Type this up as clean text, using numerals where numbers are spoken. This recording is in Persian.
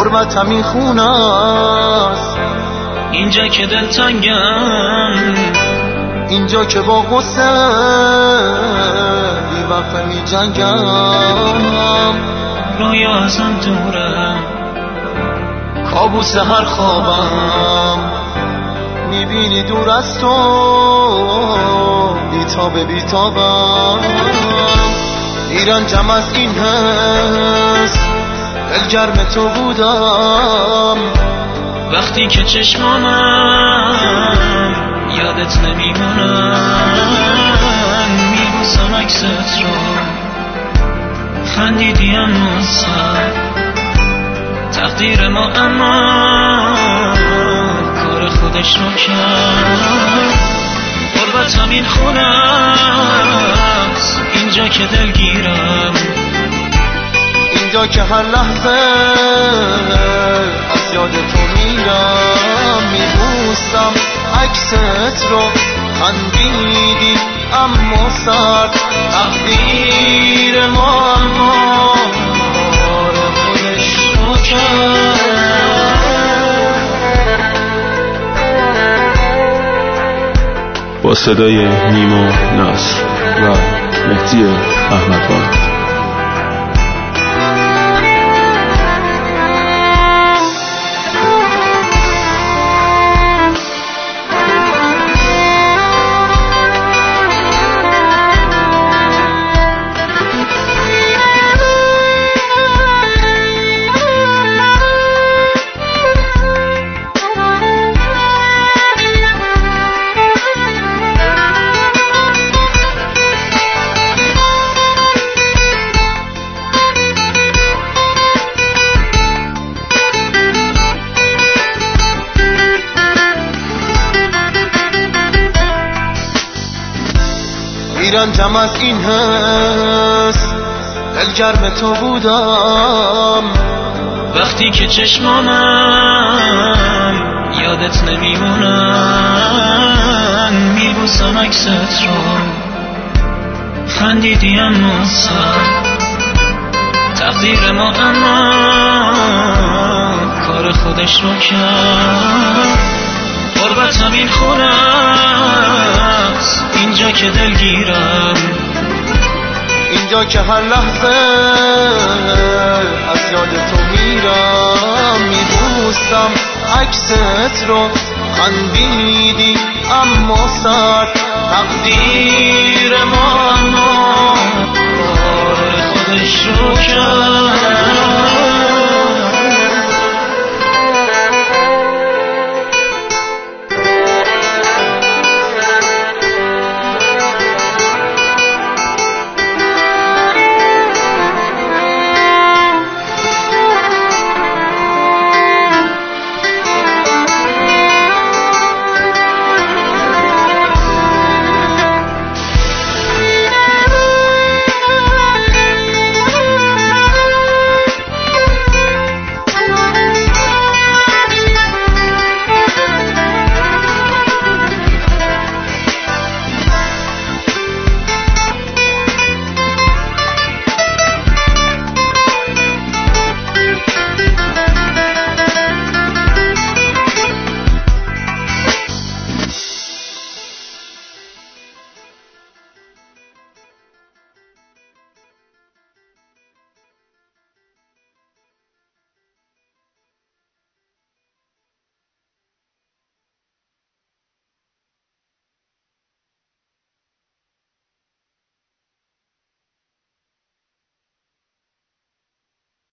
غربتم این خونه است، اینجا که دلتنگم، اینجا که با غصه بی وقت می جنگم. رویا ازم دوره، کابوس هر خوابم، میبینی دور از تو بیتاب بیتابم. ایرانجم از این حس، دلگرم تو بودم. وقتی که چشمانم یادت نمیمونم، میبوسم عکست رو، خندیدی اما سر تقدیر ما، اما کار خودش رو کرد. غربتم این خونه است، اینجا که دلگیرم، اینجا که هر لحظه از یاد تو میرم. میبوسم عکست رو، خندیدی اما سر تقدیر ما، اما کار خودش رو کرد. با صدای نیما نصر و مهدی احمدوند. ایرانجم از این حس، دلگرم تو بودم. وقتی که چشمانم یادت نمیمونم، میبوسم عکست رو، خندیدی اما سر تقدیر ما، اما کار خودش رو کرد. غربتم این خونه است، اینجا که دلگیرم، اینجا که هر لحظه از یاد تو میرم. میبوسم عکست رو، خندیدی اما سر تقدیر ما، اما